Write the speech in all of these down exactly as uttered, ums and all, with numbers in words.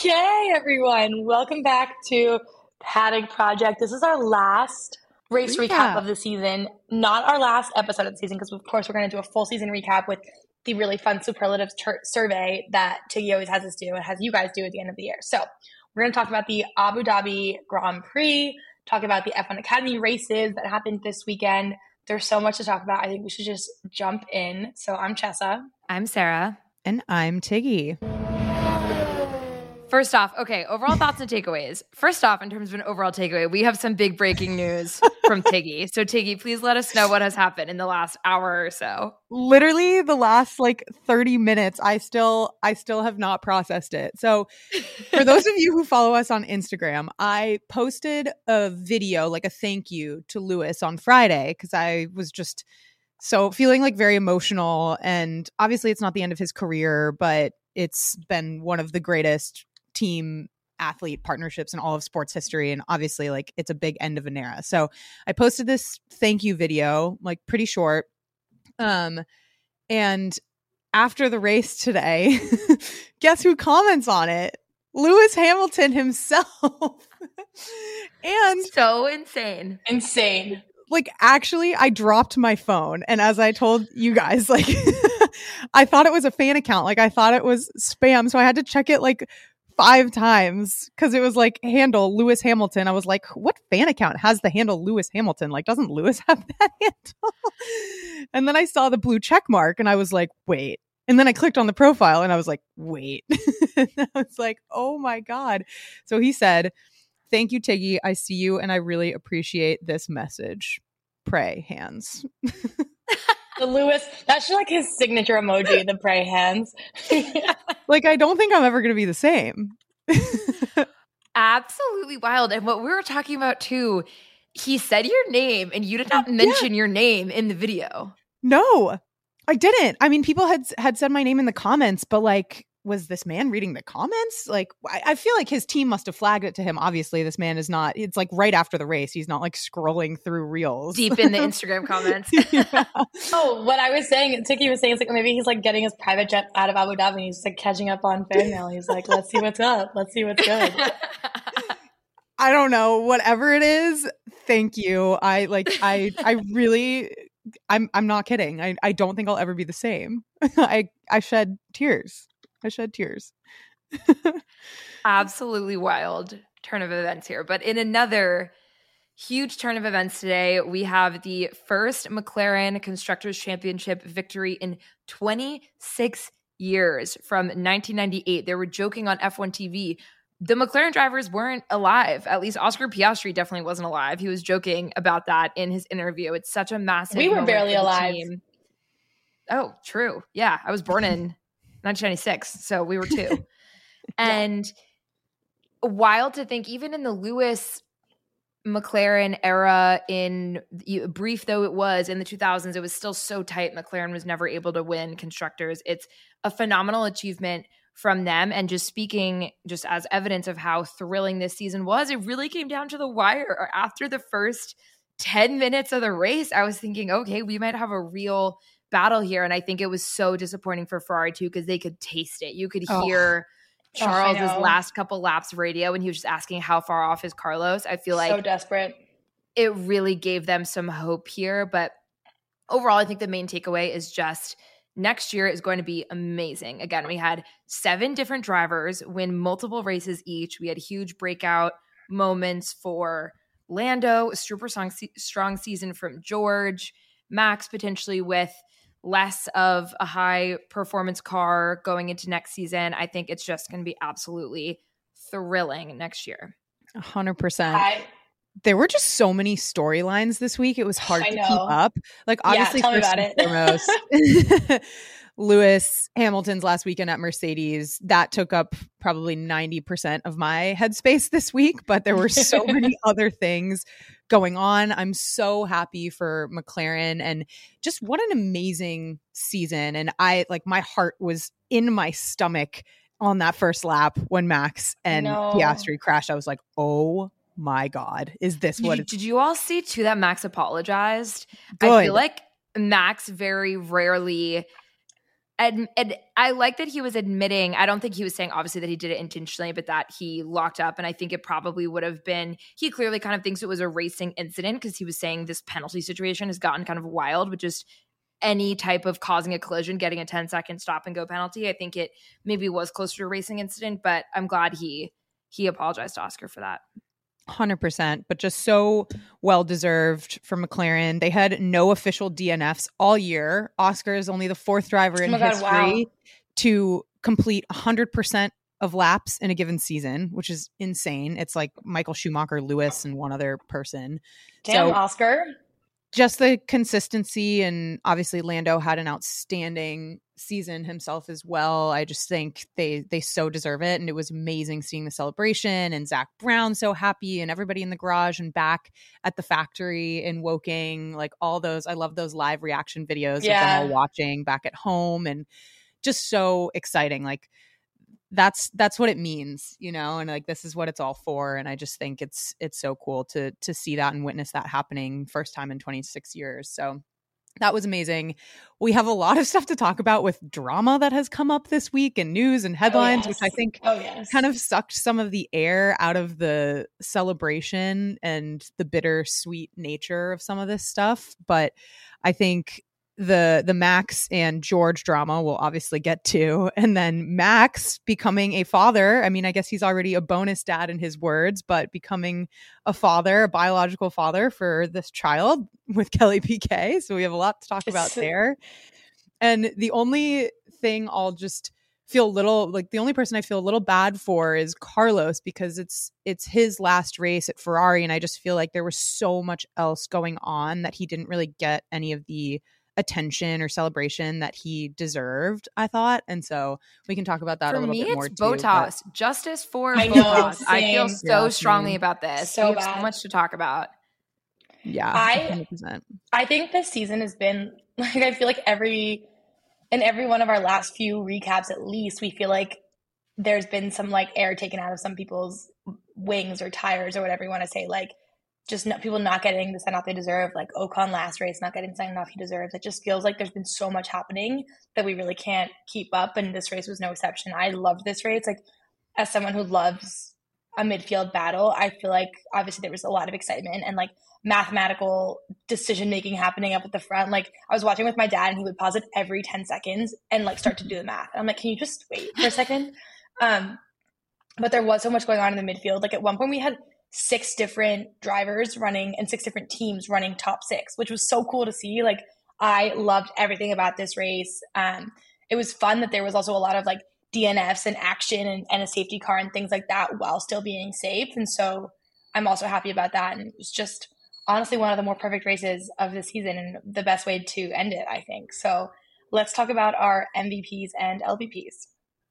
Okay, everyone, welcome back to Paddock Project. This is our last race recap, recap of the season, not our last episode of the season, because of course we're going to do a full season recap with the really fun superlatives ter- survey that Tiggy always has us do and has you guys do at the end of the year. So we're going to talk about the Abu Dhabi Grand Prix, talk about the F one Academy races that happened this weekend. There's so much to talk about. I think we should just jump in. So I'm Chessa. I'm Sarah. And I'm Tiggy. First off, okay, overall thoughts and takeaways. First off, in terms of an overall takeaway, we have some big breaking news from Tiggy. So Tiggy, please let us know what has happened in the last hour or so. Literally the last like thirty minutes, I still I still have not processed it. So for those of you who follow us on Instagram, I posted a video, like a thank you to Lewis on Friday, because I was just so feeling like very emotional. And obviously it's not the end of his career, but it's been one of the greatest team athlete partnerships in all of sports history, and obviously like it's a big end of an era. So I posted this thank you video, like pretty short, um and after the race today, guess who comments on it? Lewis Hamilton himself. And so insane insane like actually I dropped my phone, and as I told you guys, like I thought it was a fan account, like I thought it was spam, so I had to check it like five times because it was like handle Lewis Hamilton. I was like, what fan account has the handle Lewis Hamilton? Like, doesn't Lewis have that handle? And then I saw the blue check mark and I was like, wait. And then I clicked on the profile and I was like, wait. And I was like, oh my God. So he said, thank you, Tiggy. I see you and I really appreciate this message. Pray hands. The Lewis, that's like his signature emoji, the pray hands. Like, I don't think I'm ever going to be the same. Absolutely wild. And what we were talking about too, he said your name and you did not mention yeah. your name in the video. No, I didn't. I mean, people had had said my name in the comments, but like, was this man reading the comments? Like, I, I feel like his team must have flagged it to him. Obviously, this man is not, it's like right after the race. He's not like scrolling through reels. Deep in the Instagram comments. Yeah. Oh, what I was saying, Tiki was saying, it's like maybe he's like getting his private jet out of Abu Dhabi and he's just like catching up on fan mail. He's like, let's see what's up. Let's see what's good. I don't know. Whatever it is, thank you. I like, I, I really, I'm, I'm not kidding. I, I don't think I'll ever be the same. I, I shed tears. I shed tears. Absolutely wild turn of events here. But in another huge turn of events today, we have the first McLaren Constructors' Championship victory in twenty-six years from nineteen ninety-eight. They were joking on F one T V. The McLaren drivers weren't alive. At least Oscar Piastri definitely wasn't alive. He was joking about that in his interview. It's such a massive We were barely alive. Team. Oh, true. Yeah, I was born in nineteen ninety-six, so we were two. And yeah. Wild to think, even in the Lewis McLaren era, in brief though it was in the two thousands, it was still so tight. McLaren was never able to win constructors. It's a phenomenal achievement from them. And just speaking just as evidence of how thrilling this season was, it really came down to the wire. After the first ten minutes of the race, I was thinking, okay, we might have a real battle here. And I think it was so disappointing for Ferrari too, because they could taste it. You could hear oh. Charles's oh, last couple laps of radio when he was just asking how far off is Carlos. I feel like so desperate. It really gave them some hope here. But overall, I think the main takeaway is just next year is going to be amazing. Again, we had seven different drivers win multiple races each. We had huge breakout moments for Lando, a super strong, strong season from George, Max potentially with less of a high performance car going into next season. I think it's just going to be absolutely thrilling next year. A hundred percent. There were just so many storylines this week. It was hard to keep up. Like, obviously, yeah, tell first me and foremost, Lewis Hamilton's last weekend at Mercedes, that took up probably ninety percent of my headspace this week. But there were so many other things going on. I'm so happy for McLaren, and just what an amazing season. And I like my heart was in my stomach on that first lap when Max and no. Piastri crashed. I was like, oh my God, is this what did, it's- did you all see too that Max apologized? Good. I feel like Max very rarely And, and I like that he was admitting, I don't think he was saying obviously that he did it intentionally, but that he locked up. And I think it probably would have been, he clearly kind of thinks it was a racing incident because he was saying this penalty situation has gotten kind of wild with just any type of causing a collision, getting a ten second stop and go penalty. I think it maybe was closer to a racing incident, but I'm glad he he apologized to Oscar for that. one hundred percent, but just so well deserved for McLaren. They had no official D N Fs all year. Oscar is only the fourth driver in oh God, history wow. to complete one hundred percent of laps in a given season, which is insane. It's like Michael Schumacher, Lewis, and one other person. Damn, so, Oscar. Just the consistency, and obviously Lando had an outstanding season himself as well. I just think they they so deserve it, and it was amazing seeing the celebration and Zach Brown so happy and everybody in the garage and back at the factory in Woking, like all those. I love those live reaction videos yeah. of them all watching back at home, and just so exciting. Like that's that's what it means, you know, and like this is what it's all for. And I just think it's it's so cool to to see that and witness that happening first time in twenty-six years. So that was amazing. We have a lot of stuff to talk about with drama that has come up this week and news and headlines, oh, yes. which I think oh, yes. kind of sucked some of the air out of the celebration and the bittersweet nature of some of this stuff. But I think the the Max and George drama we'll obviously get to, and then Max becoming a father. I mean, I guess he's already a bonus dad in his words, but becoming a father, a biological father for this child with Kelly Piquet. So we have a lot to talk about there. And the only thing I'll just feel a little like the only person I feel a little bad for is Carlos, because it's it's his last race at Ferrari, and I just feel like there was so much else going on that he didn't really get any of the attention or celebration that he deserved, I thought. And so we can talk about that for a little me, bit more it's too. Botas. But justice for I Botas. know, I feel same. so Yeah, strongly same. about this. So we have bad. so much to talk about. Yeah, I, one hundred percent. I think this season has been like, I feel like every, in every one of our last few recaps, at least, we feel like there's been some like air taken out of some people's wings or tires or whatever you want to say. Like, just not, people not getting the send-off they deserve, like Ocon last race not getting the send-off he deserves. It just feels like there's been so much happening that we really can't keep up, and this race was no exception. I loved this race. Like, as someone who loves a midfield battle, I feel like obviously there was a lot of excitement and like mathematical decision-making happening up at the front. Like, I was watching with my dad, and he would pause it every ten seconds and like start to do the math. And I'm like, can you just wait for a second? Um, but there was so much going on in the midfield. Like, at one point we had six different drivers running and six different teams running top six, which was so cool to see. Like, I loved everything about this race. Um, it was fun that there was also a lot of like D N Fs and action and, and a safety car and things like that while still being safe. And so I'm also happy about that. And it was just honestly one of the more perfect races of the season and the best way to end it, I think. So let's talk about our M V Ps and L V Ps.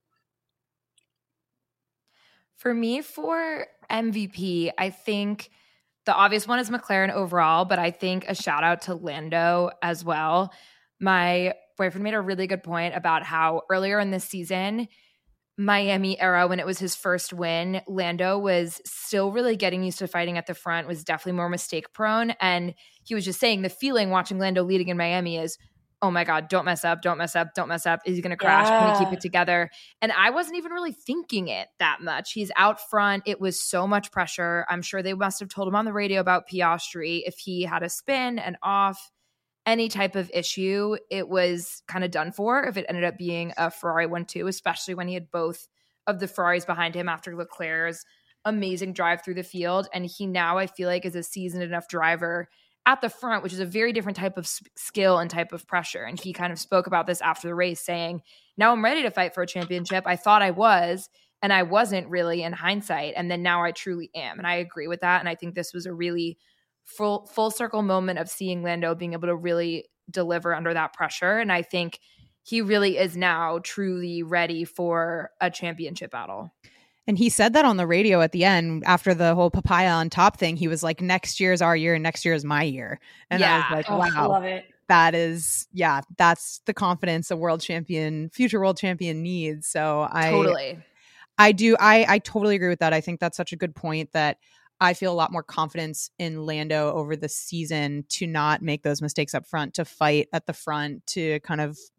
For me, for M V P, I think the obvious one is McLaren overall, but I think a shout out to Lando as well. My boyfriend made a really good point about how earlier in this season, Miami era, when it was his first win, Lando was still really getting used to fighting at the front, was definitely more mistake prone. And he was just saying the feeling watching Lando leading in Miami is, oh my God, don't mess up, don't mess up, don't mess up. Is he going to crash? Yeah. Can he keep it together? And I wasn't even really thinking it that much. He's out front. It was so much pressure. I'm sure they must have told him on the radio about Piastri. If he had a spin and off, any type of issue, it was kind of done for if it ended up being a Ferrari one two, especially when he had both of the Ferraris behind him after Leclerc's amazing drive through the field. And he now, I feel like, is a seasoned enough driver at the front, which is a very different type of skill and type of pressure. And he kind of spoke about this after the race, saying, now I'm ready to fight for a championship. I thought I was, and I wasn't really in hindsight. And then now I truly am. And I agree with that. And I think this was a really full, full circle moment of seeing Lando being able to really deliver under that pressure. And I think he really is now truly ready for a championship battle. And he said that on the radio at the end after the whole papaya on top thing. He was like, next year is our year and next year is my year. And yeah. I was like, oh, wow, I love it. That is, yeah, that's the confidence a world champion, future world champion needs. So I totally, I do. I, I totally agree with that. I think that's such a good point that I feel a lot more confidence in Lando over the season to not make those mistakes up front, to fight at the front, to kind of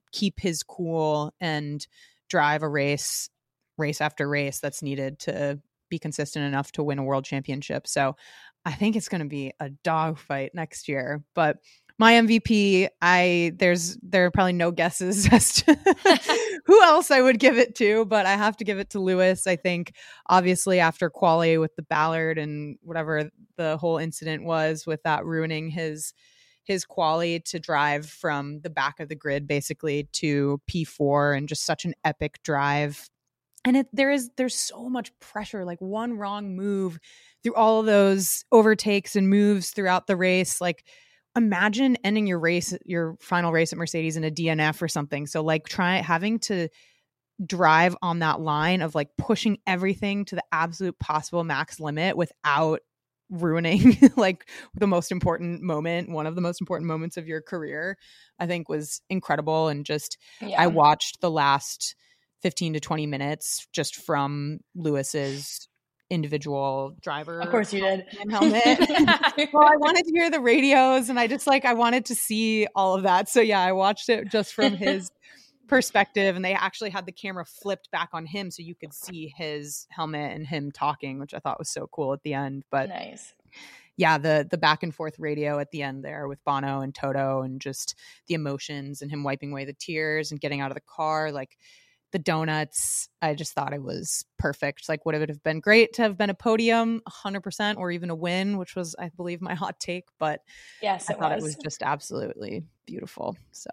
keep his cool and drive a race, race after race that's needed to be consistent enough to win a world championship. So I think it's going to be a dogfight next year. But my M V P, I there's there are probably no guesses as to who else I would give it to, but I have to give it to Lewis. I think obviously after quali with the Ballard and whatever the whole incident was with that ruining his his quali to drive from the back of the grid basically to P four, and just such an epic drive. And it there is there's so much pressure, like one wrong move through all of those overtakes and moves throughout the race. Like imagine ending your race, your final race at Mercedes in a D N F or something. So like try having to drive on that line of like pushing everything to the absolute possible max limit without ruining like the most important moment, one of the most important moments of your career, I think was incredible. And just, yeah. I watched the last fifteen to twenty minutes just from Lewis's individual driver. Of course you did. Helmet. Well, I wanted to hear the radios and I just like, I wanted to see all of that. So yeah, I watched it just from his perspective, and they actually had the camera flipped back on him so you could see his helmet and him talking, which I thought was so cool at the end. But nice. Yeah, the the back and forth radio at the end there with Bono and Toto, and just the emotions and him wiping away the tears and getting out of the car, like the donuts. I just thought it was perfect. Like, would it have been great to have been a podium one hundred percent or even a win, which was, I believe, my hot take. But yes, I it thought was. it was just absolutely beautiful. So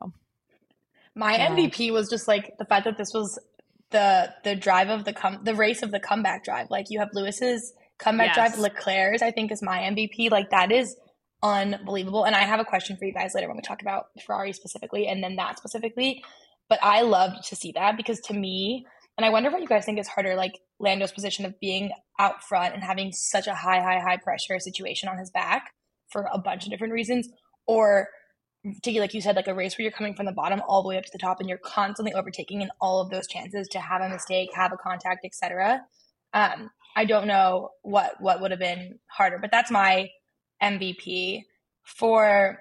my yeah. M V P was just like the fact that this was the the drive of the com- the race of the comeback drive. Like you have Lewis's comeback yes. drive, Leclerc's I think is my M V P. Like that is unbelievable. And I have a question for you guys later when we talk about Ferrari specifically and then that specifically. But I loved to see that because to me, and I wonder what you guys think is harder, like Lando's position of being out front and having such a high, high, high pressure situation on his back for a bunch of different reasons, or to, like you said, like a race where you're coming from the bottom all the way up to the top and you're constantly overtaking in all of those chances to have a mistake, have a contact, et cetera. Um, I don't know what what would have been harder, but that's my M V P. For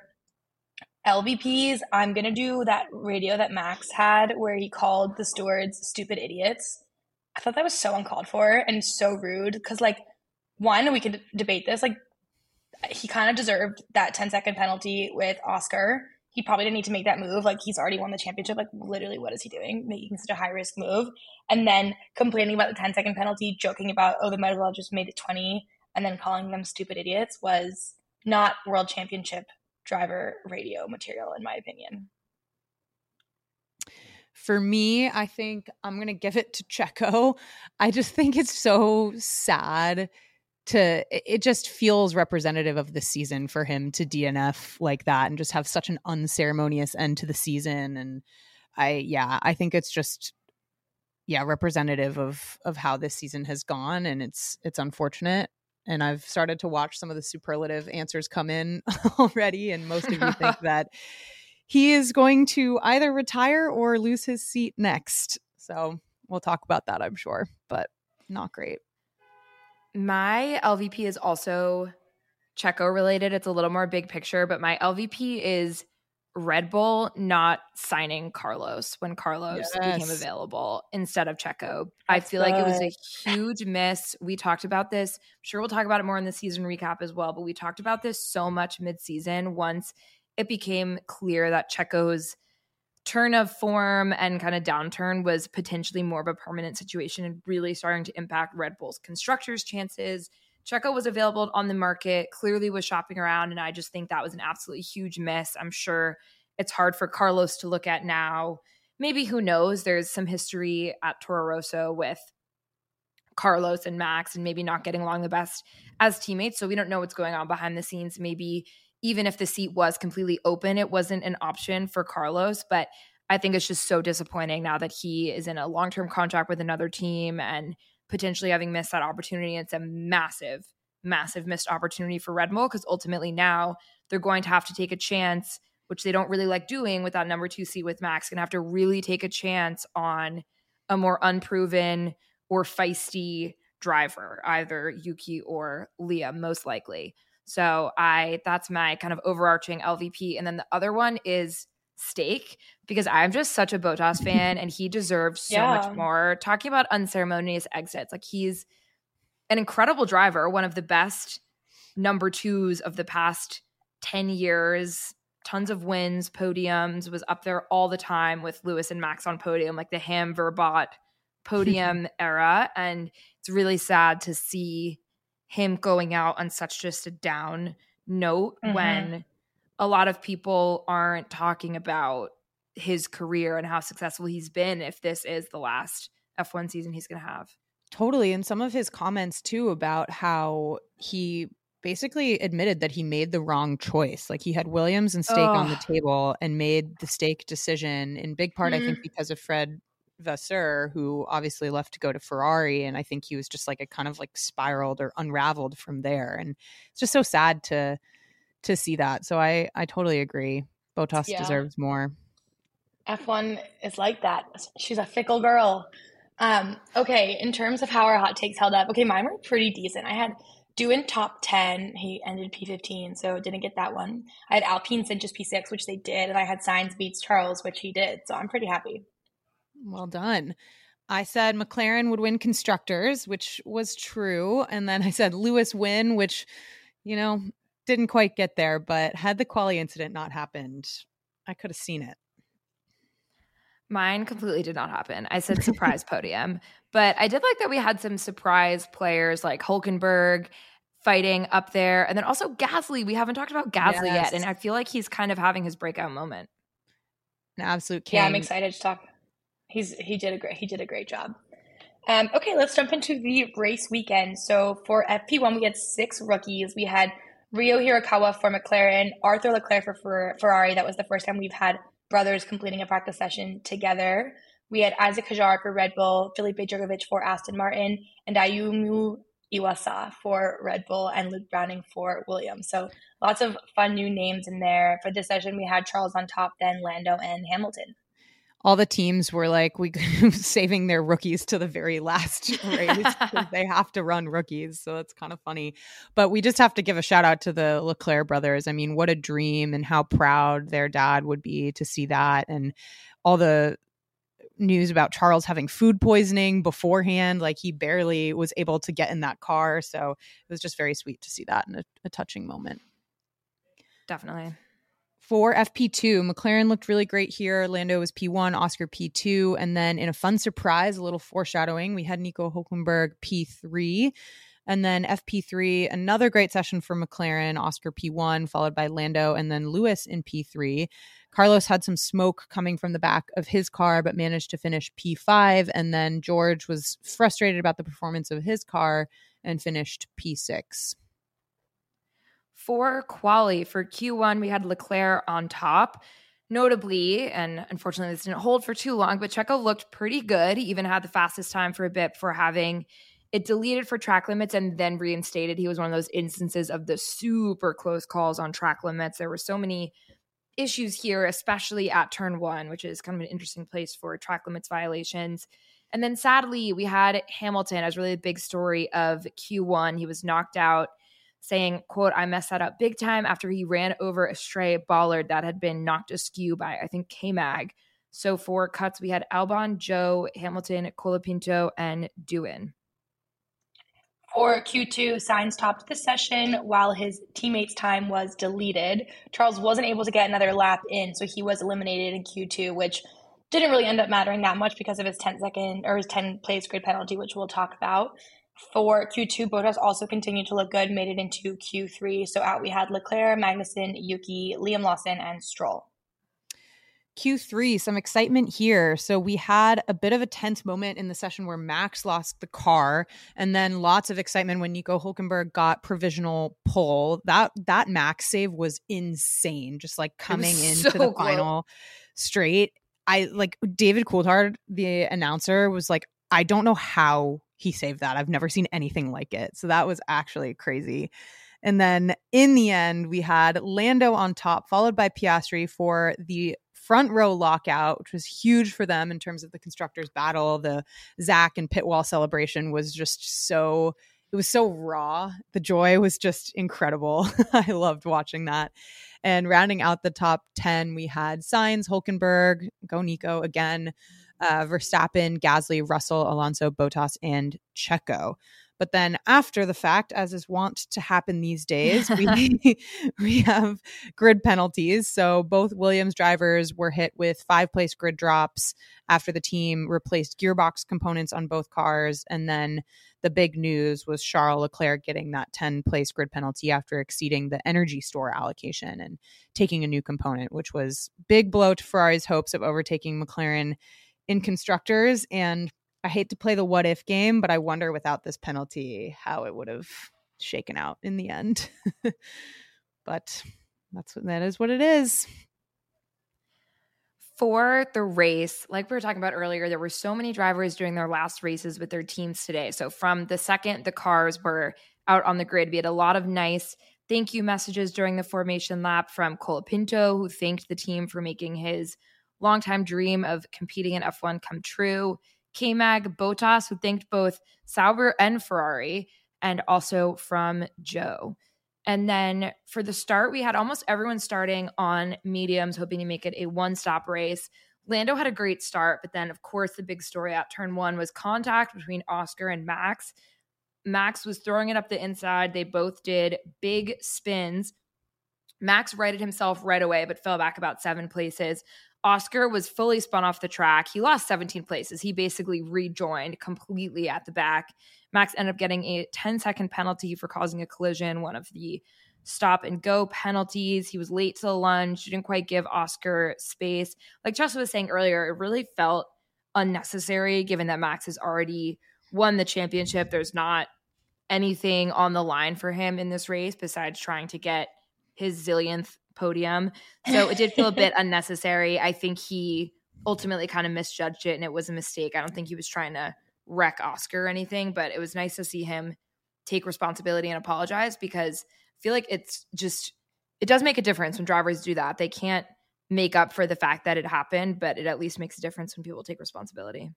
L V Ps, I'm going to do that radio that Max had where he called the stewards stupid idiots. I thought that was so uncalled for and so rude because, like, one, we could debate this. Like, he kind of deserved that ten-second penalty with Oscar. He probably didn't need to make that move. Like, he's already won the championship. Like, literally, what is he doing? Making such a high-risk move. And then complaining about the ten-second penalty, joking about, oh, they might as well just made it twenty, and then calling them stupid idiots was not world championship driver radio material, in my opinion. For me, I think I'm going to give it to Checo. I just think it's so sad to, it just feels representative of the season for him to D N F like that and just have such an unceremonious end to the season. And I, yeah, I think it's just, yeah, representative of, of how this season has gone. And it's, it's unfortunate. And I've started to watch some of the superlative answers come in already. And most of you think that he is going to either retire or lose his seat next. So we'll talk about that, I'm sure, but not great. My L V P is also Checo related. It's a little more big picture, but my L V P is Red Bull not signing Carlos when Carlos yes. became available instead of Checo. That's I feel good. Like it was a huge miss. We talked about this. I'm sure we'll talk about it more in the season recap as well, but we talked about this so much mid-season once it became clear that Checo's turn of form and kind of downturn was potentially more of a permanent situation and really starting to impact Red Bull's constructors' chances. Checo was available on the market, clearly was shopping around, and I just think that was an absolutely huge miss. I'm sure it's hard for Carlos to look at now. Maybe, who knows, there's some history at Toro Rosso with Carlos and Max and maybe not getting along the best as teammates, so we don't know what's going on behind the scenes. Maybe even if the seat was completely open, it wasn't an option for Carlos, but I think it's just so disappointing now that he is in a long-term contract with another team and potentially having missed that opportunity. It's a massive, massive missed opportunity for Red Bull because ultimately now they're going to have to take a chance, which they don't really like doing with that number two seat with Max, going to have to really take a chance on a more unproven or feisty driver, either Yuki or Liam, most likely. So I that's my kind of overarching L V P. And then the other one is stake because I'm just such a Bottas fan and he deserves so Yeah. much more. Talking about unceremonious exits, like he's an incredible driver, one of the best number twos of the past ten years, tons of wins, podiums, was up there all the time with Lewis and Max on podium, like the Ham Verbot podium era. And it's really sad to see him going out on such just a down note mm-hmm. when a lot of people aren't talking about his career and how successful he's been if this is the last F one season he's going to have. Totally. And some of his comments too about how he basically admitted that he made the wrong choice. Like he had Williams and Stake oh. on the table and made the Stake decision in big part, mm-hmm. I think, because of Fred Vasseur, who obviously left to go to Ferrari. And I think he was just like a kind of like spiraled or unraveled from there. And it's just so sad to to see that. So I, I totally agree. Bottas yeah. deserves more. F one is like that. She's a fickle girl. Um, okay, in terms of how our hot takes held up, okay, mine were pretty decent. I had Doohan top ten. He ended P fifteen, so didn't get that one. I had Alpine cinches P six, which they did, and I had Sainz beats Charles, which he did. So I'm pretty happy. Well done. I said McLaren would win constructors, which was true. And then I said Lewis win, which, you know, didn't quite get there. But had the quali incident not happened, I could have seen it. Mine completely did not happen. I said surprise podium. But I did like that we had some surprise players like Hulkenberg fighting up there. And then also Gasly. We haven't talked about Gasly yes. yet. And I feel like he's kind of having his breakout moment. An absolute king. Yeah, I'm excited to talk. He's he did a great he did a great job. Um, okay, let's jump into the race weekend. So for F P one, we had six rookies. We had Ryo Hirakawa for McLaren, Arthur Leclerc for, for Ferrari. That was the first time we've had brothers completing a practice session together. We had Isaac Hajar for Red Bull, Felipe Drugovich for Aston Martin, and Ayumu Iwasa for Red Bull, and Luke Browning for Williams. So lots of fun new names in there. For this session, we had Charles on top, then Lando and Hamilton. All the teams were like, we saving their rookies to the very last race because they have to run rookies. So it's kind of funny. But we just have to give a shout out to the Leclerc brothers. I mean, what a dream, and how proud their dad would be to see that. And all the news about Charles having food poisoning beforehand, like he barely was able to get in that car. So it was just very sweet to see that in a, a touching moment. Definitely. For F P two, McLaren looked really great here. Lando was P one, Oscar P two. And then in a fun surprise, a little foreshadowing, we had Nico Hulkenberg P three. And then F P three, another great session for McLaren, Oscar P one, followed by Lando, and then Lewis in P three. Carlos had some smoke coming from the back of his car, but managed to finish P five. And then George was frustrated about the performance of his car and finished P six. For quali, for Q one, we had Leclerc on top. Notably, and unfortunately this didn't hold for too long, but Checo looked pretty good. He even had the fastest time for a bit before having it deleted for track limits and then reinstated. He was one of those instances of the super close calls on track limits. There were so many issues here, especially at turn one, which is kind of an interesting place for track limits violations. And then sadly, we had Hamilton as really the big story of Q one. He was knocked out, saying, quote, I messed that up big time after he ran over a stray bollard that had been knocked askew by, I think, K-Mag. So for cuts, we had Albon, Joe, Hamilton, Colapinto, and Doohan. For Q two, Sainz topped the session while his teammate's time was deleted. Charles wasn't able to get another lap in, so he was eliminated in Q two, which didn't really end up mattering that much because of his ten second or his ten place grid penalty, which we'll talk about. For Q two, Bottas also continued to look good, made it into Q three. So out we had Leclerc, Magnussen, Yuki, Liam Lawson, and Stroll. Q three, some excitement here. So we had a bit of a tense moment in the session where Max lost the car, and then lots of excitement when Nico Hulkenberg got provisional pole. That that Max save was insane, just like coming into so the cool. final straight. I like David Coulthard, the announcer, was like, I don't know how he saved that. I've never seen anything like it. So that was actually crazy. And then in the end, we had Lando on top, followed by Piastri for the front row lockout, which was huge for them in terms of the constructors battle. The Zach and pit wall celebration was just so, it was so raw. The joy was just incredible. I loved watching that. And rounding out the top ten, we had Sainz, Hülkenberg, go Nico again, uh, Verstappen, Gasly, Russell, Alonso, Bottas, and Checo. But then after the fact, as is wont to happen these days, we we have grid penalties. So both Williams drivers were hit with five-place grid drops after the team replaced gearbox components on both cars. And then the big news was Charles Leclerc getting that ten-place grid penalty after exceeding the energy store allocation and taking a new component, which was big blow to Ferrari's hopes of overtaking McLaren in constructors. And I hate to play the what if game, but I wonder without this penalty how it would have shaken out in the end. But that's what that is what it is. For the race, like we were talking about earlier, there were so many drivers doing their last races with their teams today. So from the second the cars were out on the grid, we had a lot of nice thank you messages during the formation lap from Colapinto, who thanked the team for making his longtime dream of competing in F one come true. K-Mag, Bottas, who thanked both Sauber and Ferrari, and also from Joe. And then for the start, we had almost everyone starting on mediums, hoping to make it a one-stop race. Lando had a great start, but then, of course, the big story at turn one was contact between Oscar and Max. Max was throwing it up the inside. They both did big spins. Max righted himself right away, but fell back about seven places. Oscar was fully spun off the track. He lost seventeen places. He basically rejoined completely at the back. Max ended up getting a ten-second penalty for causing a collision, one of the stop-and-go penalties. He was late to the lunge. Didn't quite give Oscar space. Like Jess was saying earlier, it really felt unnecessary given that Max has already won the championship. There's not anything on the line for him in this race besides trying to get his zillionth podium. So it did feel a bit unnecessary. I think he ultimately kind of misjudged it and it was a mistake. I don't think he was trying to wreck Oscar or anything, but it was nice to see him take responsibility and apologize because I feel like it's just, it does make a difference when drivers do that. They can't make up for the fact that it happened, but it at least makes a difference when people take responsibility.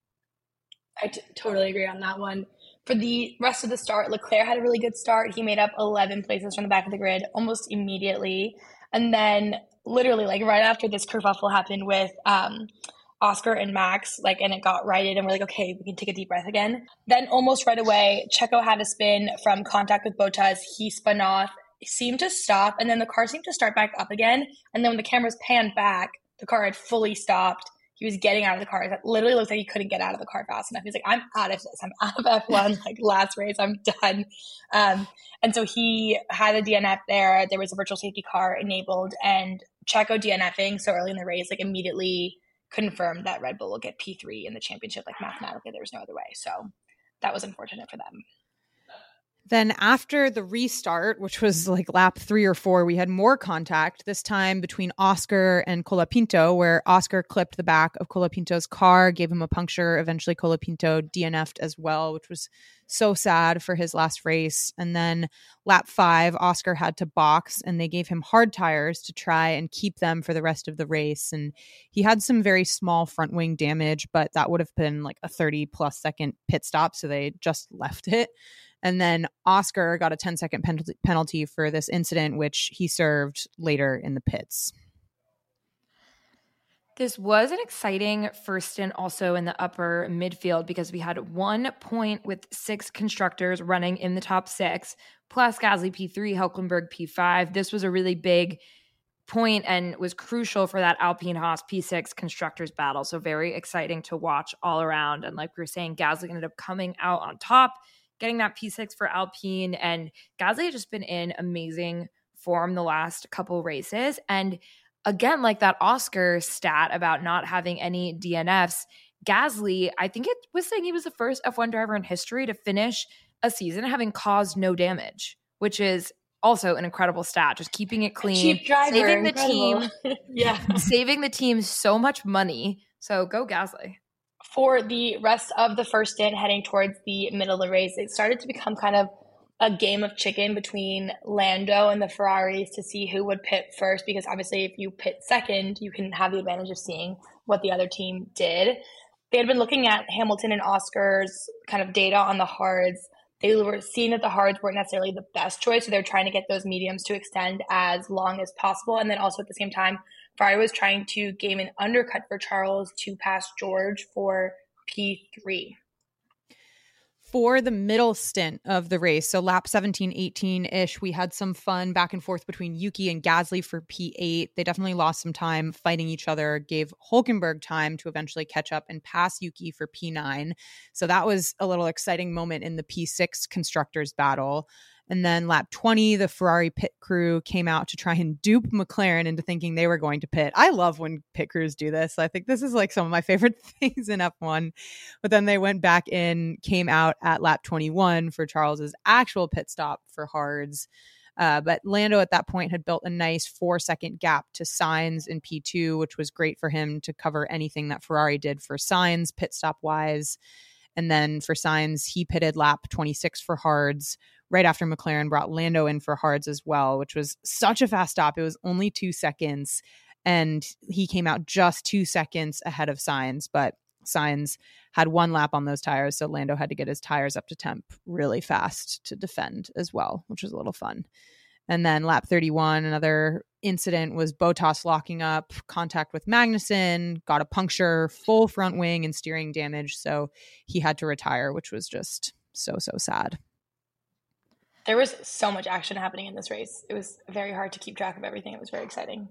I t- totally agree on that one. For the rest of the start, Leclerc had a really good start. He made up eleven places from the back of the grid almost immediately. And then literally like right after this kerfuffle happened with um, Oscar and Max, like, and it got righted and we're like, okay, we can take a deep breath again. Then almost right away, Checo had a spin from contact with Bottas. He spun off, seemed to stop, and then the car seemed to start back up again. And then when the cameras panned back, the car had fully stopped. He was getting out of the car. It literally looked like he couldn't get out of the car fast enough. He's like, I'm out of this. I'm out of F one. Like last race, I'm done. Um, and so he had a D N F there. There was a virtual safety car enabled and Checo DNFing so early in the race, like immediately confirmed that Red Bull will get P three in the championship. Like mathematically, there was no other way. So that was unfortunate for them. Then after the restart, which was like lap three or four, we had more contact, this time between Oscar and Colapinto, where Oscar clipped the back of Colapinto's car, gave him a puncture. Eventually, Colapinto D N F'd as well, which was so sad for his last race. And then lap five, Oscar had to box, and they gave him hard tires to try and keep them for the rest of the race. And he had some very small front wing damage, but that would have been like a thirty plus second pit stop, so they just left it. And then Oscar got a ten-second pen- penalty for this incident, which he served later in the pits. This was an exciting first stint also in the upper midfield because we had one point with six constructors running in the top six, plus Gasly P three, Hülkenberg P five. This was a really big point and was crucial for that Alpine Haas P six constructors battle. So very exciting to watch all around. And like we were saying, Gasly ended up coming out on top, getting that P six for Alpine, and Gasly had just been in amazing form the last couple races. And again, like that Oscar stat about not having any D N Fs, Gasly, I think it was saying he was the first F one driver in history to finish a season having caused no damage, which is also an incredible stat, just keeping it clean, cheap driver, saving the incredible. team, yeah, saving the team so much money. So go Gasly. For the rest of the first stint heading towards the middle of the race, it started to become kind of a game of chicken between Lando and the Ferraris to see who would pit first, because obviously if you pit second, you can have the advantage of seeing what the other team did. They had been looking at Hamilton and Oscar's kind of data on the hards. they were seeing that the hards weren't necessarily the best choice, so they're trying to get those mediums to extend as long as possible. And then also at the same time, Ferrari was trying to game an undercut for Charles to pass George for P three. For the middle stint of the race, so lap seventeen, eighteen-ish, we had some fun back and forth between Yuki and Gasly for P eight. They definitely lost some time fighting each other, gave Hülkenberg time to eventually catch up and pass Yuki for P nine. So that was a little exciting moment in the P six constructors battle. And then lap twenty, the Ferrari pit crew came out to try and dupe McLaren into thinking they were going to pit. I love when pit crews do this. I think this is like some of my favorite things in F one. But then they went back in, came out at lap twenty-one for Charles's actual pit stop for hards. Uh, but Lando at that point had built a nice four second gap to Sainz in P two, which was great for him to cover anything that Ferrari did for Sainz pit stop wise. And then for Sainz, he pitted lap twenty-six for hards right after McLaren brought Lando in for hards as well, which was such a fast stop. It was only two seconds and he came out just two seconds ahead of Sainz, but Sainz had one lap on those tires. So Lando had to get his tires up to temp really fast to defend as well, which was a little fun. And then lap thirty-one, another incident was Bottas locking up, contact with Magnussen, got a puncture, full front wing and steering damage. So he had to retire, which was just so, so sad. There was so much action happening in this race. It was very hard to keep track of everything. It was very exciting.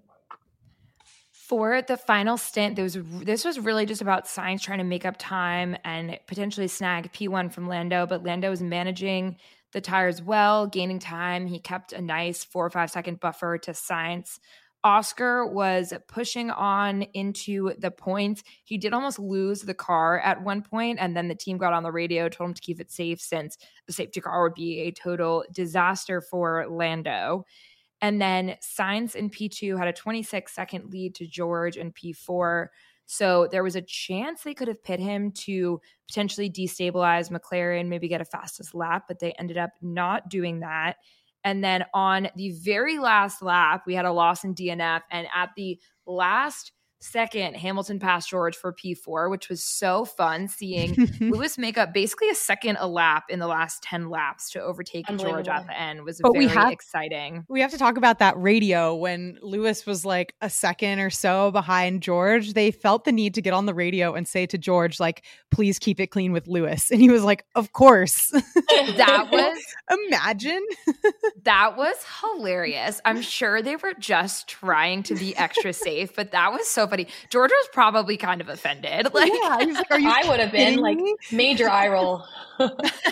For the final stint, there was, this was really just about Sainz trying to make up time and potentially snag P one from Lando, but Lando was managing the tires well, gaining time. He kept a nice four or five second buffer to Sainz. Oscar was pushing on into the points. He did almost lose the car at one point, and then the team got on the radio, told him to keep it safe since the safety car would be a total disaster for Lando. And then Sainz in P two had a twenty-six second lead to George in P four. So there was a chance they could have pit him to potentially destabilize McLaren, maybe get a fastest lap, but they ended up not doing that. And then on the very last lap, we had a loss in D N F. And at the last second, Hamilton passed George for P four, which was so fun seeing Lewis make up basically a second a lap in the last ten laps to overtake George at the end. Was but very we have, exciting. We have to talk about that radio when Lewis was like a second or so behind George. They felt the need to get on the radio and say to George, like, please keep it clean with Lewis. And he was like, of course. That was imagine. That was hilarious. I'm sure they were just trying to be extra safe, but that was so funny. George was probably kind of offended. Like, yeah, he's like, are you I would have been like major eye roll. So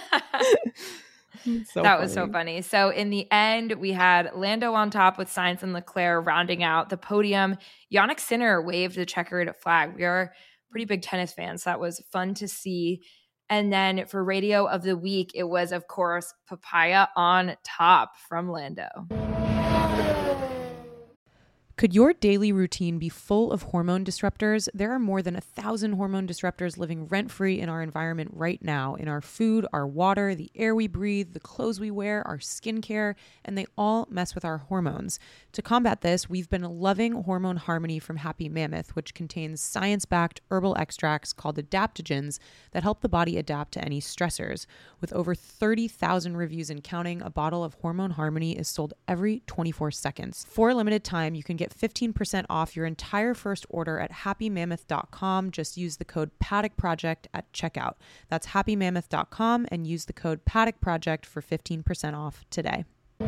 that funny. was so funny. So in the end, we had Lando on top with Sainz and Leclerc rounding out the podium. Yannick Sinner waved the checkered flag. We are pretty big tennis fans. So that was fun to see. And then for Radio of the Week, it was, of course, Papaya on top from Lando. Could your daily routine be full of hormone disruptors? There are more than a thousand hormone disruptors living rent-free in our environment right now, in our food, our water, the air we breathe, the clothes we wear, our skincare, and they all mess with our hormones. To combat this, we've been loving Hormone Harmony from Happy Mammoth, which contains science-backed herbal extracts called adaptogens that help the body adapt to any stressors. With over thirty thousand reviews and counting, a bottle of Hormone Harmony is sold every twenty-four seconds. For a limited time, you can get fifteen percent off your entire first order at happy mammoth dot com. Just use the code Paddock Project at checkout. That's happy mammoth dot com and use the code Paddock Project for fifteen percent off today.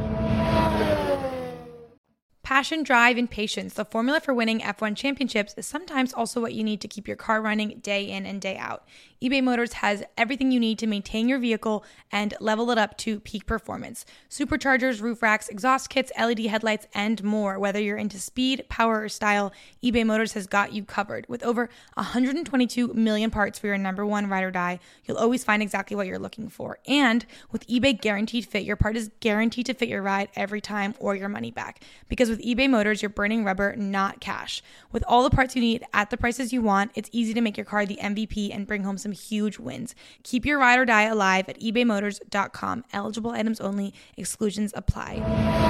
Passion, drive, and patience, the formula for winning F one championships, is sometimes also what you need to keep your car running day in and day out. eBay Motors has everything you need to maintain your vehicle and level it up to peak performance. Superchargers, roof racks, exhaust kits, L E D headlights, and more. Whether you're into speed, power, or style, eBay Motors has got you covered. With over one hundred twenty-two million parts for your number one ride or die, you'll always find exactly what you're looking for. And with eBay Guaranteed Fit, your part is guaranteed to fit your ride every time or your money back. Because with eBay Motors, you're burning rubber, not cash. With all the parts you need at the prices you want, it's easy to make your car the M V P and bring home some huge wins. Keep your ride or die alive at ebay motors dot com. Eligible items only. Exclusions apply.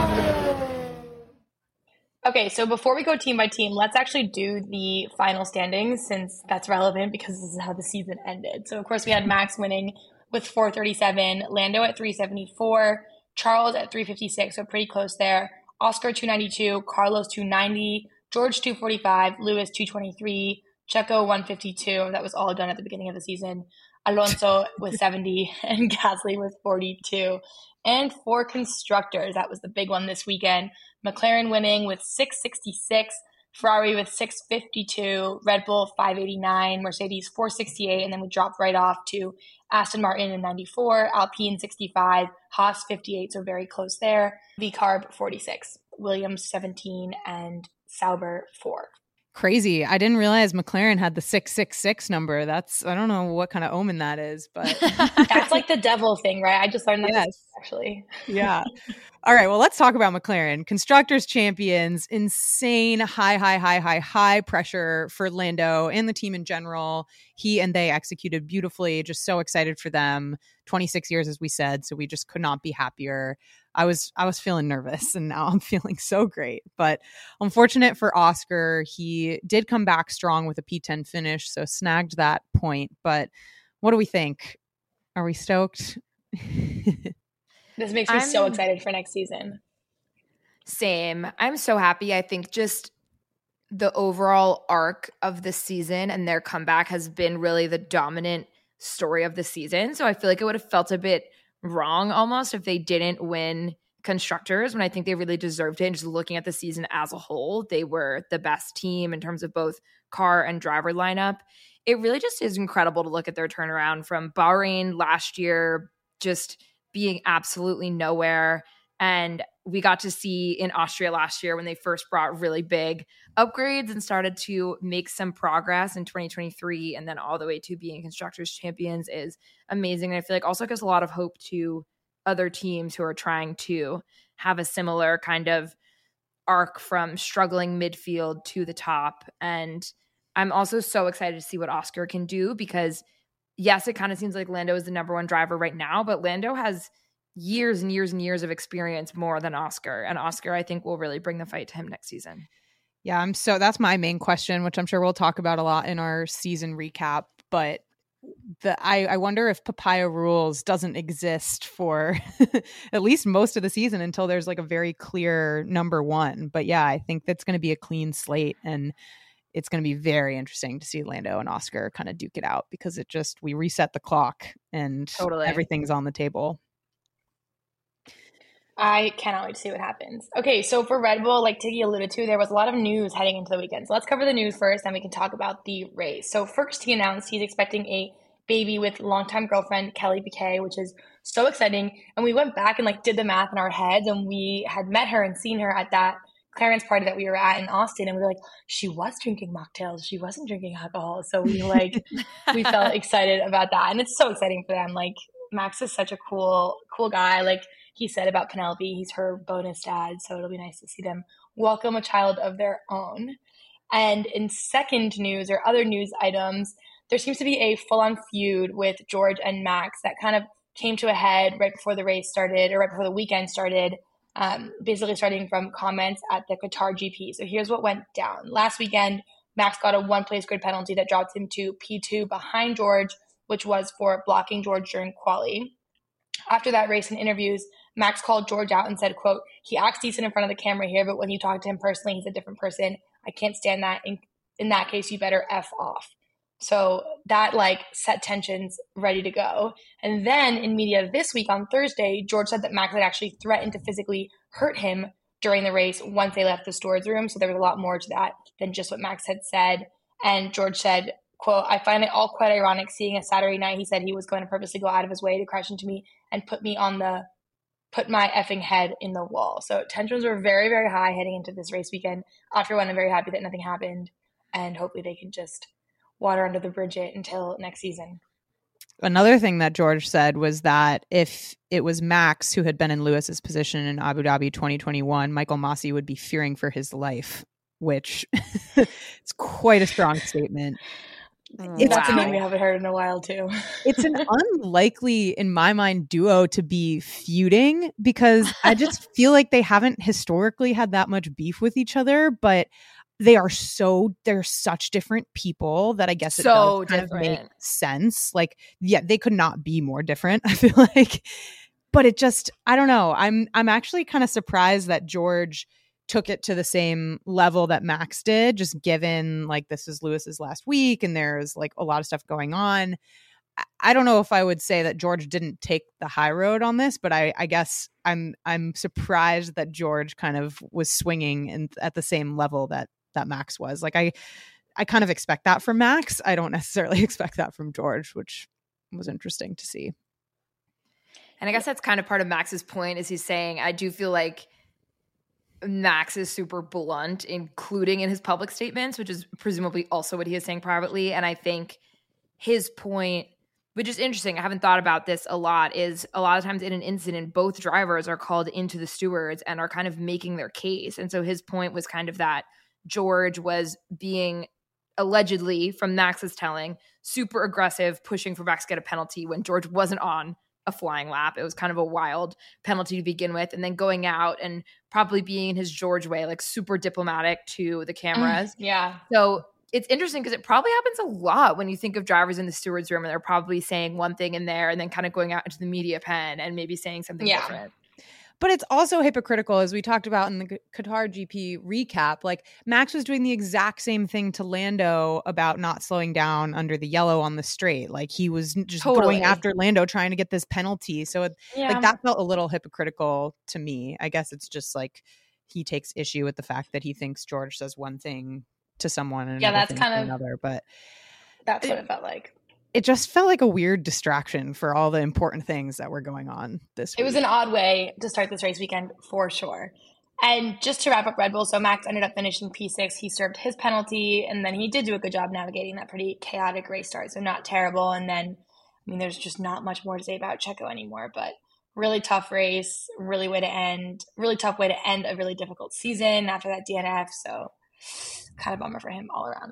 Okay, so before we go team by team, let's actually do the final standings since that's relevant because this is how the season ended. So, of course, we had Max winning with four thirty-seven, Lando at three seventy-four, Charles at three fifty-six, so pretty close there. Oscar two ninety-two, Carlos two ninety, George two forty-five, Lewis two twenty-three, Checo one fifty-two. That was all done at the beginning of the season. Alonso with seventy and Gasly with forty-two. And for constructors, that was the big one this weekend. McLaren winning with six sixty-six, Ferrari with six fifty-two, Red Bull five eighty-nine, Mercedes four sixty-eight, and then we dropped right off to Aston Martin in ninety-four, Alpine sixty-five, Haas fifty-eight, so very close there. V-Carb forty-six, Williams seventeen, and Sauber four. Crazy. I didn't realize McLaren had the six six six number. That's, I don't know what kind of omen that is, but that's like the devil thing, right? I just learned that yes. actually. Yeah. All right. Well, let's talk about McLaren. Constructors champions, insane, high, high, high, high, high pressure for Lando and the team in general. He and they executed beautifully. Just so excited for them. twenty-six years, as we said. So we just could not be happier. I was, I was feeling nervous and now I'm feeling so great, but unfortunate for Oscar. He did come back strong with a P ten finish. So snagged that point, but what do we think? Are we stoked? This makes me I'm, so excited for next season. Same. I'm so happy. I think just the overall arc of the season and their comeback has been really the dominant story of the season. So I feel like it would have felt a bit wrong almost if they didn't win constructors when I think they really deserved it. And just looking at the season as a whole, they were the best team in terms of both car and driver lineup. It really just is incredible to look at their turnaround from Bahrain last year, just being absolutely nowhere. And we got to see in Austria last year when they first brought really big upgrades and started to make some progress in twenty twenty-three, and then all the way to being constructors champions is amazing. And I feel like also gives a lot of hope to other teams who are trying to have a similar kind of arc from struggling midfield to the top. And I'm also so excited to see what Oscar can do because yes, it kind of seems like Lando is the number one driver right now, but Lando has years and years and years of experience more than Oscar. And Oscar, I think, will really bring the fight to him next season. Yeah, I'm so that's my main question, which I'm sure we'll talk about a lot in our season recap. But the I, I wonder if Papaya Rules doesn't exist for at least most of the season until there's like a very clear number one. But yeah, I think that's going to be a clean slate, and it's going to be very interesting to see Lando and Oscar kind of duke it out because it just we reset the clock and totally. Everything's on the table. I cannot wait to see what happens. Okay, so for Red Bull, like Tiggy alluded to, there was a lot of news heading into the weekend. So let's cover the news first, then we can talk about the race. So first, he announced he's expecting a baby with longtime girlfriend Kelly Piquet, which is so exciting. And we went back and like did the math in our heads, and we had met her and seen her at that Clarence party that we were at in Austin, and we were like, she was drinking mocktails, she wasn't drinking alcohol. So we like we felt excited about that, and it's so exciting for them. Like Max is such a cool, cool guy. Like he said about Penelope, he's her bonus dad, so it'll be nice to see them welcome a child of their own. And in second news or other news items, there seems to be a full-on feud with George and Max that kind of came to a head right before the race started, or right before the weekend started, um, basically starting from comments at the Qatar G P. So here's what went down. Last weekend, Max got a one-place grid penalty that dropped him to P two behind George, which was for blocking George during quali. After that race in interviews, Max called George out and said, quote, he acts decent in front of the camera here, but when you talk to him personally, he's a different person. I can't stand that. In, in that case, you better F off. So that like set tensions ready to go. And then in media this week on Thursday, George said that Max had actually threatened to physically hurt him during the race once they left the storage room. So there was a lot more to that than just what Max had said. And George said, quote, I find it all quite ironic seeing a Saturday night. He said he was going to purposely go out of his way to crash into me and put me on the, put my effing head in the wall. So tensions were very, very high heading into this race weekend. After one, I'm very happy that nothing happened. And hopefully they can just water under the bridge it until next season. Another thing that George said was that if it was Max who had been in Lewis's position in Abu Dhabi twenty twenty-one, Michael Masi would be fearing for his life, which it's quite a strong statement. It's That's wow. a name we haven't heard in a while too. It's an unlikely, in my mind, duo to be feuding because I just feel like they haven't historically had that much beef with each other, but they are so they're such different people that I guess So it does kind different. of make sense. Like, yeah, they could not be more different, I feel like. But it just, I don't know. I'm I'm actually kind of surprised that George took it to the same level that Max did, just given like this is Lewis's last week and there's like a lot of stuff going on. I, I don't know if I would say that George didn't take the high road on this, but I, I guess I'm I'm surprised that George kind of was swinging in, at the same level that that Max was. Like I I kind of expect that from Max. I don't necessarily expect that from George, which was interesting to see. And I guess that's kind of part of Max's point is he's saying, I do feel like Max is super blunt, including in his public statements, which is presumably also what he is saying privately. And I think his point, which is interesting, I haven't thought about this a lot, is a lot of times in an incident, both drivers are called into the stewards and are kind of making their case. And so his point was kind of that George was being allegedly, from Max's telling, super aggressive, pushing for Max to get a penalty when George wasn't on a flying lap. It was kind of a wild penalty to begin with, and then going out and probably being in his George way, like super diplomatic to the cameras. Mm, yeah. So it's interesting because it probably happens a lot when you think of drivers in the stewards room and they're probably saying one thing in there and then kind of going out into the media pen and maybe saying something yeah. different. But it's also hypocritical, as we talked about in the Qatar G P recap. Like, Max was doing the exact same thing to Lando about not slowing down under the yellow on the straight. Like, he was just Totally. going after Lando, trying to get this penalty. So, it, Yeah. like, that felt a little hypocritical to me. I guess it's just like he takes issue with the fact that he thinks George says one thing to someone and Yeah, another that's thing kind to of- another. But That's what it felt like. it just felt like a weird distraction for all the important things that were going on this week. It was an odd way to start this race weekend for sure. And just to wrap up Red Bull, so Max ended up finishing P six. He served his penalty, and then he did do a good job navigating that pretty chaotic race start, so not terrible. And then, I mean, there's just not much more to say about Checo anymore, but really tough race, really way to end, really tough way to end a really difficult season after that D N F. So kind of bummer for him all around.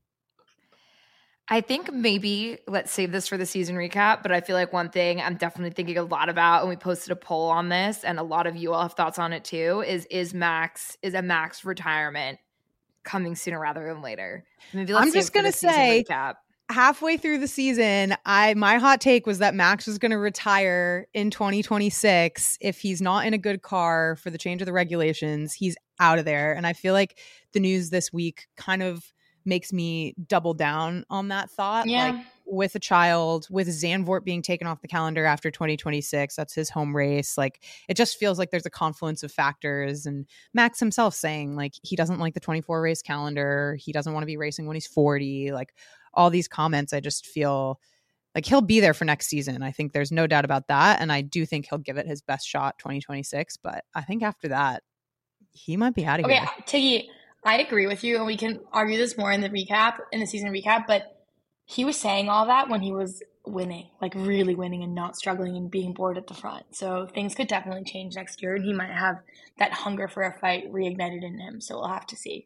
I think maybe let's save this for the season recap, but I feel like one thing I'm definitely thinking a lot about, and we posted a poll on this, and a lot of you all have thoughts on it too, is is Max, is a Max retirement coming sooner rather than later? Maybe let's I'm save just it for gonna the season say, recap. halfway through the season, I my hot take was that Max was going to retire in twenty twenty-six. If he's not in a good car for the change of the regulations, he's out of there. And I feel like the news this week kind of makes me double down on that thought. Yeah. Like, with a child, with Zandvoort being taken off the calendar after twenty twenty-six, that's his home race. Like, it just feels like there's a confluence of factors. And Max himself saying, like, he doesn't like the twenty-four race calendar. He doesn't want to be racing when he's forty. Like, all these comments, I just feel like he'll be there for next season. I think there's no doubt about that. And I do think he'll give it his best shot twenty twenty-six. But I think after that, he might be out of Okay, here. Tiggy, I agree with you, and we can argue this more in the recap, in the season recap, but he was saying all that when he was winning, like really winning and not struggling and being bored at the front. So things could definitely change next year, and he might have that hunger for a fight reignited in him. So we'll have to see.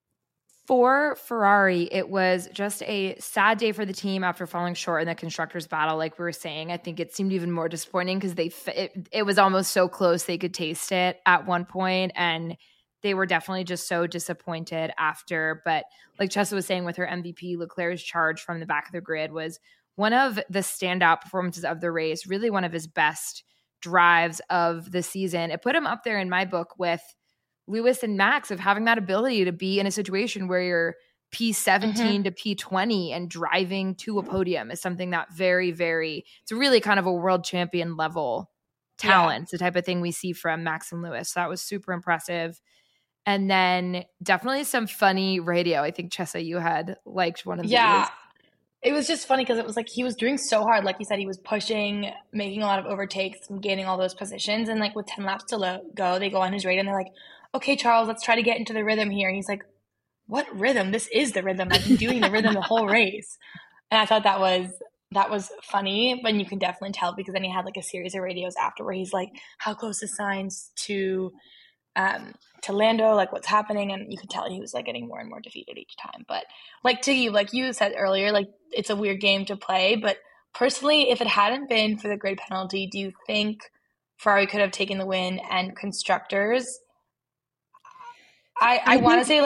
For Ferrari, it was just a sad day for the team after falling short in the constructors' battle. Like we were saying, I think it seemed even more disappointing because they it, it was almost so close they could taste it at one point, and they were definitely just so disappointed after. But like Chessa was saying with her M V P, Leclerc's charge from the back of the grid was one of the standout performances of the race, really one of his best drives of the season. It put him up there in my book with Lewis and Max of having that ability to be in a situation where you're P seventeen mm-hmm. to P twenty and driving to a podium is something that very, very, it's really kind of a world champion level talent. Yeah. It's the type of thing we see from Max and Lewis. So that was super impressive. And then definitely some funny radio. I think, Chessa, you had liked one of these. Yeah. It was just funny because it was like he was doing so hard. Like you said, he was pushing, making a lot of overtakes, and gaining all those positions. And like with ten laps to lo- go, they go on his radio and they're like, okay, Charles, let's try to get into the rhythm here. And he's like, what rhythm? This is the rhythm. I've been doing the rhythm the whole race. And I thought that was that was funny, but you can definitely tell because then he had like a series of radios after where he's like, how close is Sainz to um to Lando, like what's happening, and you could tell he was like getting more and more defeated each time. But like Tiggy, like you said earlier, like it's a weird game to play, but personally, if it hadn't been for the grid penalty, do you think Ferrari could have taken the win? And constructors, I, I, I want to say like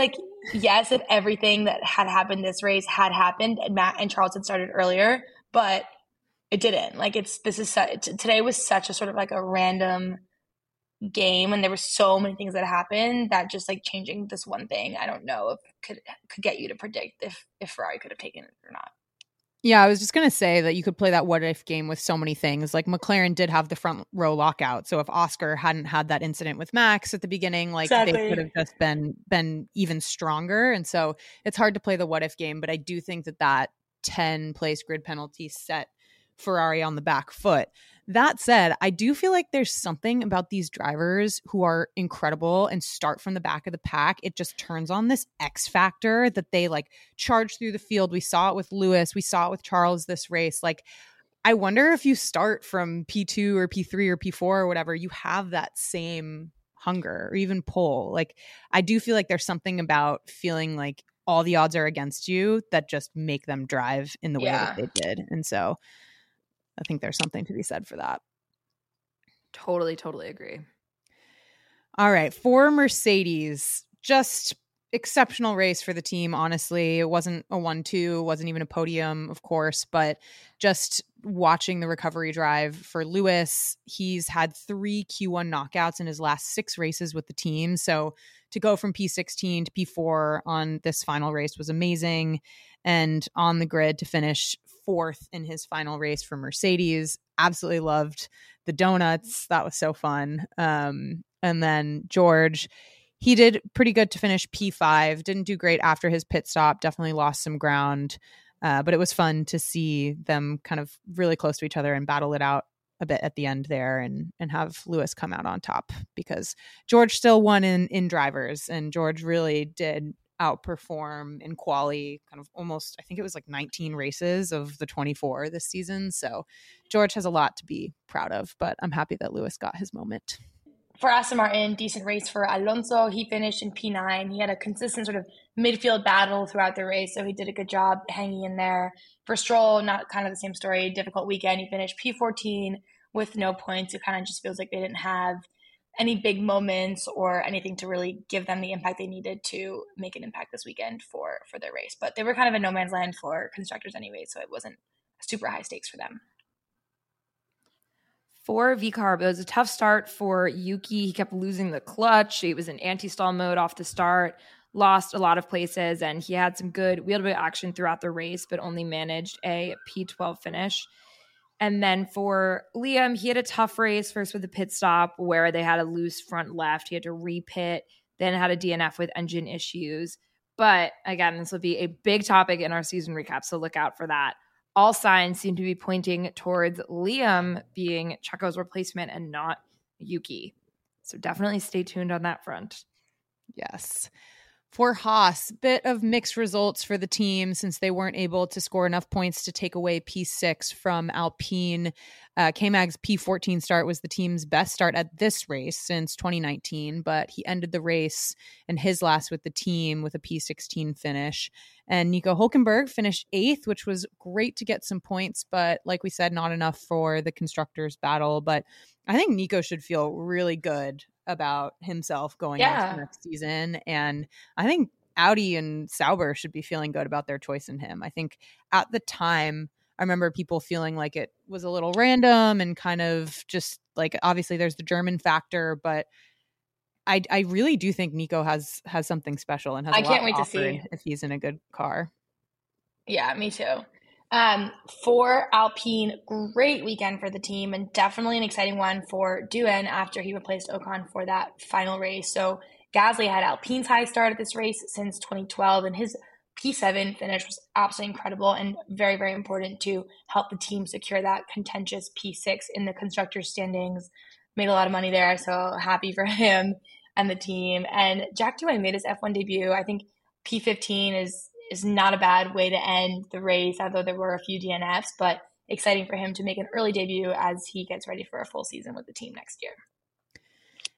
yes, if everything that had happened this race had happened and Matt and Charles had started earlier, but it didn't. Like it's this is such, today was such a sort of like a random game, and there were so many things that happened that just like changing this one thing, I don't know if could could get you to predict if if Ferrari could have taken it or not. Yeah, I was just going to say that you could play that what if game with so many things. Like McLaren did have the front row lockout. So if Oscar hadn't had that incident with Max at the beginning, like exactly. they could have just been been even stronger. And so it's hard to play the what if game, but I do think that that ten place grid penalty set Ferrari on the back foot. That said, I do feel like there's something about these drivers who are incredible and start from the back of the pack. It just turns on this X factor that they like charge through the field. We saw it with Lewis. We saw it with Charles this race. Like, I wonder if you start from P two or P three or P four or whatever, you have that same hunger or even pull. Like, I do feel like there's something about feeling like all the odds are against you that just make them drive in the way yeah. that they did. And so I think there's something to be said for that. Totally, totally agree. All right. For Mercedes, just exceptional race for the team, honestly. It wasn't a one two, wasn't even a podium, of course, but just watching the recovery drive for Lewis, he's had three Q one knockouts in his last six races with the team. So to go from P sixteen to P four on this final race was amazing. And on the grid to finish fourth in his final race for Mercedes. Absolutely loved the donuts. That was so fun. Um, and then George, he did pretty good to finish P five. Didn't do great after his pit stop. Definitely lost some ground. Uh, but it was fun to see them kind of really close to each other and battle it out a bit at the end there and and have Lewis come out on top, because George still won in in drivers, and George really did outperform in quali kind of almost, I think it was like nineteen races of the twenty-four this season. So George has a lot to be proud of, but I'm happy that Lewis got his moment. For Aston Martin, decent race for Alonso. He finished in P nine. He had a consistent sort of midfield battle throughout the race, so he did a good job hanging in there. For Stroll, not kind of the same story, difficult weekend. He finished P fourteen with no points. It kind of just feels like they didn't have any big moments or anything to really give them the impact they needed to make an impact this weekend for, for their race. But they were kind of in no man's land for constructors anyway, so it wasn't super high stakes for them. For V-Carb, it was a tough start for Yuki. He kept losing the clutch. He was in anti-stall mode off the start, lost a lot of places, and he had some good wheel-to-wheel action throughout the race, but only managed a P twelve finish. And then for Liam, he had a tough race, first with the pit stop where they had a loose front left. He had to re-pit, then had a D N F with engine issues. But again, this will be a big topic in our season recap, so look out for that. All signs seem to be pointing towards Liam being Checo's replacement and not Yuki. So definitely stay tuned on that front. Yes. For Haas, bit of mixed results for the team since they weren't able to score enough points to take away P six from Alpine. Uh, K-Mag's P fourteen start was the team's best start at this race since twenty nineteen, but he ended the race and his last with the team with a P sixteen finish. And Nico Hülkenberg finished eighth, which was great to get some points, but like we said, not enough for the constructors battle. But I think Nico should feel really good about himself going yeah. into next season. And I think Audi and Sauber should be feeling good about their choice in him. I think at the time, I remember people feeling like it was a little random and kind of just like, obviously there's the German factor, but I I really do think Nico has has something special and has a I lot can't to wait to offer see if he's in a good car. Yeah, me too. Um, for Alpine, great weekend for the team and definitely an exciting one for Doohan after he replaced Ocon for that final race. So Gasly had Alpine's high start at this race since twenty twelve, and his P seven finish was absolutely incredible and very, very important to help the team secure that contentious P six in the constructors standings. Made a lot of money there, so happy for him and the team. And Jack Doohan made his F one debut. I think P fifteen is is not a bad way to end the race, although there were a few D N Fs, but exciting for him to make an early debut as he gets ready for a full season with the team next year.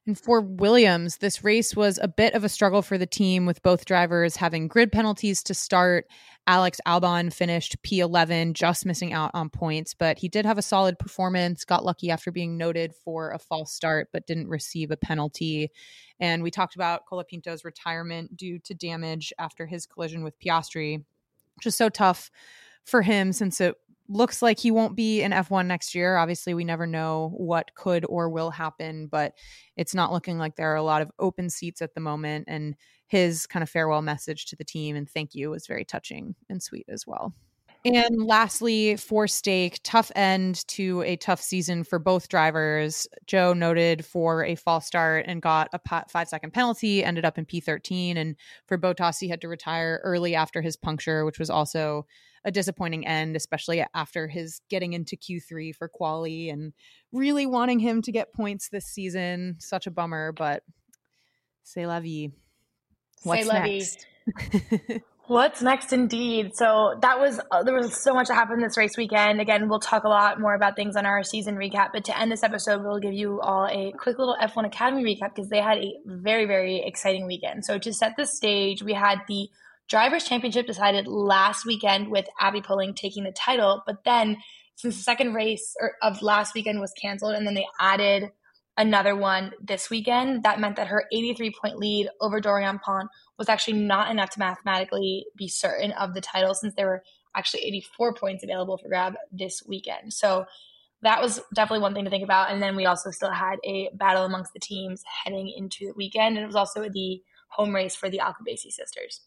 And for Williams, this race was a bit of a struggle for the team, with both drivers having grid penalties to start. Alex Albon finished P eleven, just missing out on points, but he did have a solid performance, got lucky after being noted for a false start, but didn't receive a penalty. And we talked about Colapinto's retirement due to damage after his collision with Piastri, which is so tough for him since it looks like he won't be in F one next year. Obviously, we never know what could or will happen, but it's not looking like there are a lot of open seats at the moment. And his kind of farewell message to the team and thank you was very touching and sweet as well. And lastly, for Stake, tough end to a tough season for both drivers. Joe noted for a false start and got a five second penalty, ended up in P thirteen. And for Bottas, he had to retire early after his puncture, which was also a disappointing end, especially after his getting into Q three for quali and really wanting him to get points this season. Such a bummer, but c'est la vie. What's C'est la next? vie. What's next indeed. So that was, uh, there was so much that happened this race weekend. Again, we'll talk a lot more about things on our season recap, but to end this episode, we'll give you all a quick little F one Academy recap because they had a very, very exciting weekend. So to set the stage, we had the Drivers' Championship decided last weekend with Abby Pulling taking the title, but then since the second race or, of last weekend was canceled and then they added another one this weekend, that meant that her eighty-three point lead over Dorian Pon was actually not enough to mathematically be certain of the title since there were actually eighty-four points available for grab this weekend. So that was definitely one thing to think about. And then we also still had a battle amongst the teams heading into the weekend. And it was also the home race for the Alcobacy sisters.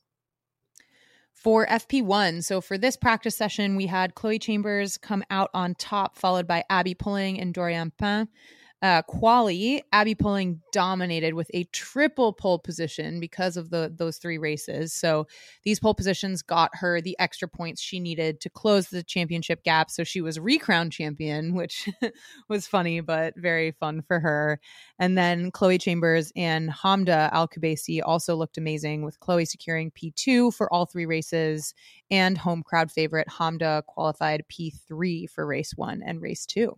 For F P one, so for this practice session, we had Chloe Chambers come out on top, followed by Abby Pulling and Dorian Pin. Uh, quali, Abby Pulling dominated with a triple pole position because of the those three races. So these pole positions got her the extra points she needed to close the championship gap. So she was recrowned champion, which was funny, but very fun for her. And then Chloe Chambers and Hamda Alcobacy also looked amazing, with Chloe securing P two for all three races, and home crowd favorite Hamda qualified P three for race one and race two.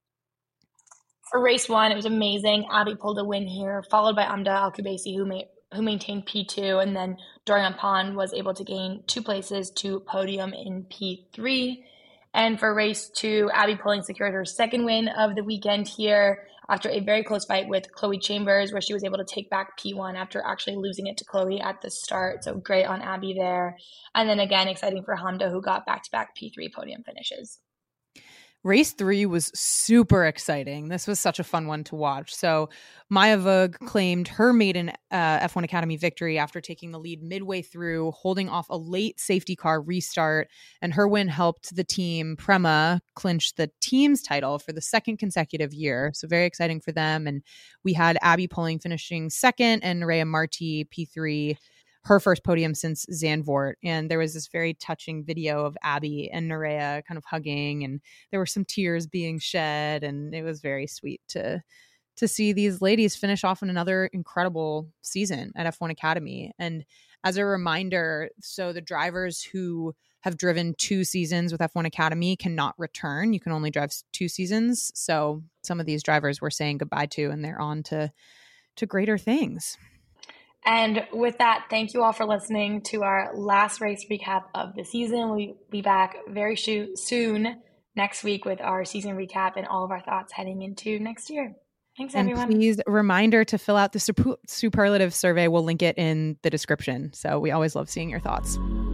For race one, it was amazing. Abby pulled a win here, followed by Hamda Alcobacy, who made who maintained P two, and then Dorian Pon was able to gain two places to podium in P three. And for race two, Abby Pulling secured her second win of the weekend here after a very close fight with Chloe Chambers, where she was able to take back P one after actually losing it to Chloe at the start. So great on Abby there. And then again, exciting for Hamda, who got back-to-back P three podium finishes. Race three was super exciting. This was such a fun one to watch. So Maya Vug claimed her maiden uh, F one Academy victory after taking the lead midway through, holding off a late safety car restart. And her win helped the team Prema clinch the team's title for the second consecutive year. So very exciting for them. And we had Abby Pulling finishing second and Nerea Marti P three, her first podium since Zandvoort. And there was this very touching video of Abby and Nerea kind of hugging, and there were some tears being shed, and it was very sweet to to see these ladies finish off in another incredible season at F one Academy. And as a reminder, so the drivers who have driven two seasons with F one Academy cannot return. You can only drive two seasons. So some of these drivers we're saying goodbye to, and they're on to to greater things. And with that, thank you all for listening to our last race recap of the season. We'll be back very sh- soon next week with our season recap and all of our thoughts heading into next year. Thanks, and everyone. Please, reminder to fill out the super- superlative survey. We'll link it in the description. So we always love seeing your thoughts.